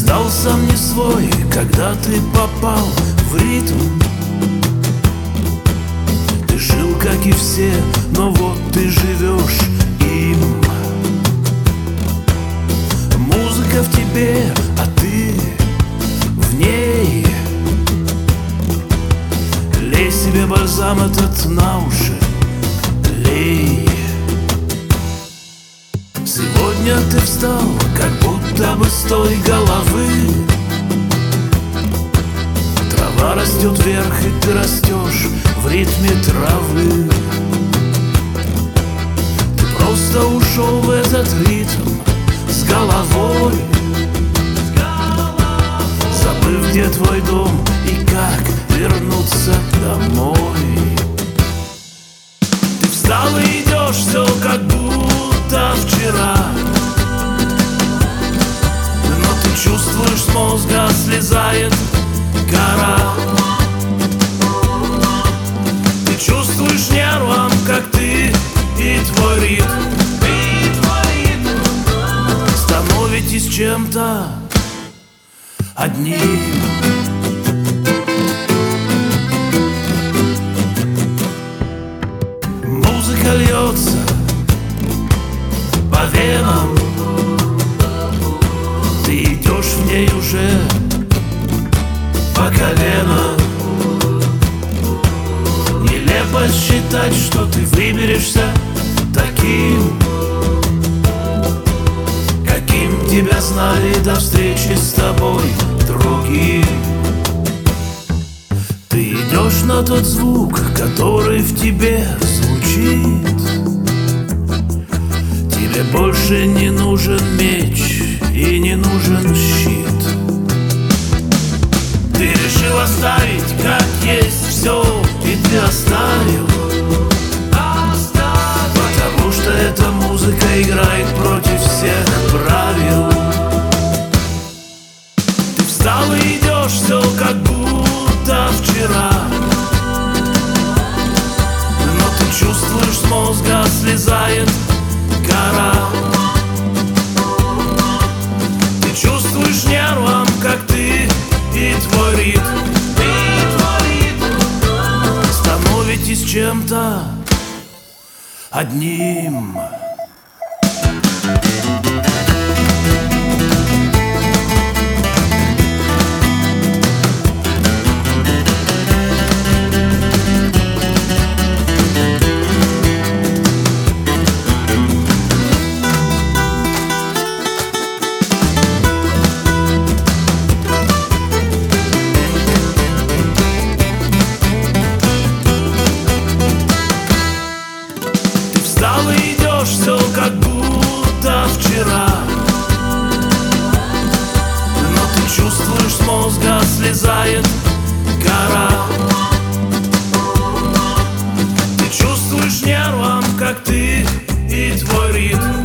стал сам не свой, когда ты попал в ритм. Ты жил, как и все, но вот ты живешь им. Музыка в тебе, а ты в ней. Лей себе бальзам этот на уши, лей. Сегодня ты встал, как будто бы с той головы. Трава растет вверх, и ты растешь в ритме травы. Ты просто ушел в этот ритм с головой, забыв, где твой дом и как вернуться домой. Ты встал и идешь, все как будто вчера, но ты чувствуешь, с мозга слезает кора. Ты чувствуешь нервом, как ты и твой ритм становитесь чем-то одним. Музыка льется по венам, ты идешь в ней уже по колено. Нелепо считать, что ты выберешься таким, каким тебя знали до встречи с тобой другим. Ты идешь на тот звук, который в тебе звучит. Тебе больше не нужен меч и не нужен щит. Ты решил оставить как есть все, и ты оставил, потому что эта музыка играет против всех правил. Ты встал и идешь, все как будто вчера, но ты чувствуешь, с мозга слезает кора. Ты чувствуешь нервом, как ты и твой ритм становитесь чем-то одним. Встал и идешь, все как будто вчера, но ты чувствуешь, с мозга слезает кора. Ты чувствуешь нервом, как ты и твой ритм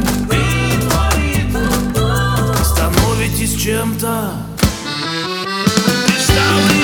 становитесь чем-то. Ты встал и